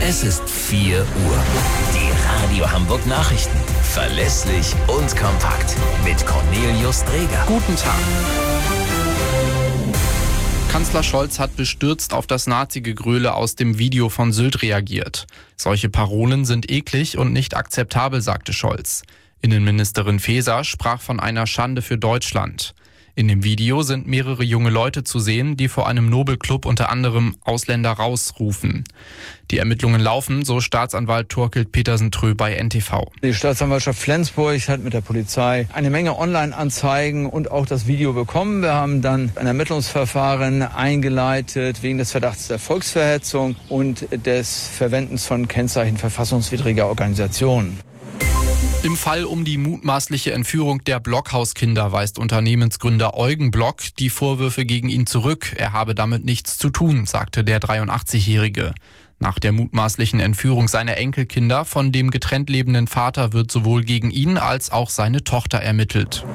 Es ist 4 Uhr. Die Radio Hamburg Nachrichten. Verlässlich und kompakt. Mit Cornelius Dreger. Guten Tag. Kanzler Scholz hat bestürzt auf das Nazi-Gegröle aus dem Video von Sylt reagiert. Solche Parolen sind eklig und nicht akzeptabel, sagte Scholz. Innenministerin Faeser sprach von einer Schande für Deutschland. In dem Video sind mehrere junge Leute zu sehen, die vor einem Nobelclub unter anderem Ausländer rausrufen. Die Ermittlungen laufen, so Staatsanwalt Thorkild Petersen-Trö bei NTV. Die Staatsanwaltschaft Flensburg hat mit der Polizei eine Menge Online-Anzeigen und auch das Video bekommen. Wir haben dann ein Ermittlungsverfahren eingeleitet wegen des Verdachts der Volksverhetzung und des Verwendens von Kennzeichen verfassungswidriger Organisationen. Im Fall um die mutmaßliche Entführung der Blockhaus-Kinder weist Unternehmensgründer Eugen Block die Vorwürfe gegen ihn zurück. Er habe damit nichts zu tun, sagte der 83-Jährige. Nach der mutmaßlichen Entführung seiner Enkelkinder von dem getrennt lebenden Vater wird sowohl gegen ihn als auch seine Tochter ermittelt.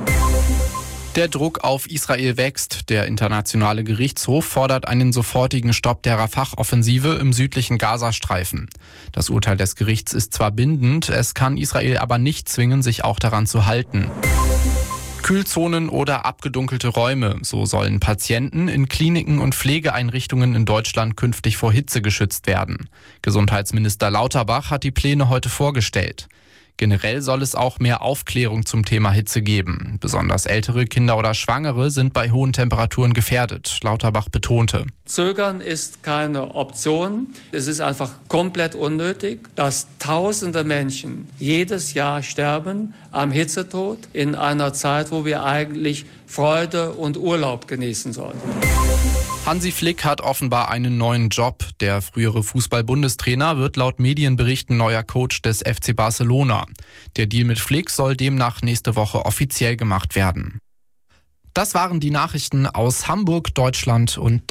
Der Druck auf Israel wächst. Der Internationale Gerichtshof fordert einen sofortigen Stopp der Rafah-Offensive im südlichen Gazastreifen. Das Urteil des Gerichts ist zwar bindend, es kann Israel aber nicht zwingen, sich auch daran zu halten. Kühlzonen oder abgedunkelte Räume. So sollen Patienten in Kliniken und Pflegeeinrichtungen in Deutschland künftig vor Hitze geschützt werden. Gesundheitsminister Lauterbach hat die Pläne heute vorgestellt. Generell soll es auch mehr Aufklärung zum Thema Hitze geben. Besonders ältere Kinder oder Schwangere sind bei hohen Temperaturen gefährdet, Lauterbach betonte. Zögern ist keine Option. Es ist einfach komplett unnötig, dass tausende Menschen jedes Jahr sterben am Hitzetod in einer Zeit, wo wir eigentlich Freude und Urlaub genießen sollten. Hansi Flick hat offenbar einen neuen Job. Der frühere Fußball-Bundestrainer wird laut Medienberichten neuer Coach des FC Barcelona. Der Deal mit Flick soll demnach nächste Woche offiziell gemacht werden. Das waren die Nachrichten aus Hamburg, Deutschland und